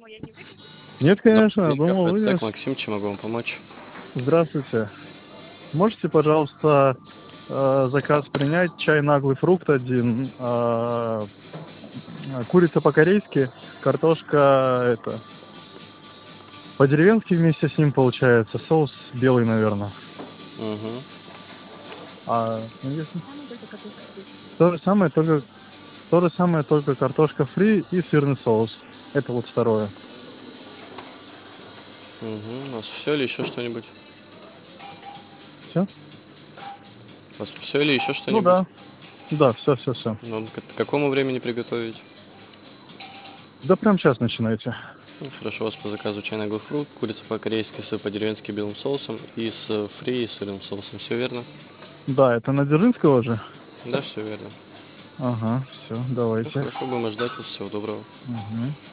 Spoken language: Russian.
Нет, конечно, думал, Это так, вынес. Максим, чем могу вам помочь? Здравствуйте. Можете, пожалуйста, заказ принять? Чай наглый фрукт один, курица по-корейски, картошка это по-деревенски вместе с ним получается, соус белый, наверное. Угу. Если то же самое, только картошка фри и сырный соус. Это вот второе. Угу. У вас все или еще что-нибудь? Все? У вас все или еще Ну что-нибудь? да, да, все. Ну, к какому времени приготовить? Да прям сейчас начинайте. Ну, хорошо, у вас по заказу чай наглый фрукт, курица по-корейски с по-деревенски белым соусом и с фри и сырным соусом. Все верно? Да, это на Дзержинского же? Да, все верно. Ага, все, Ну, давайте. хорошо, будем ждать вас. Всего доброго. Мгм.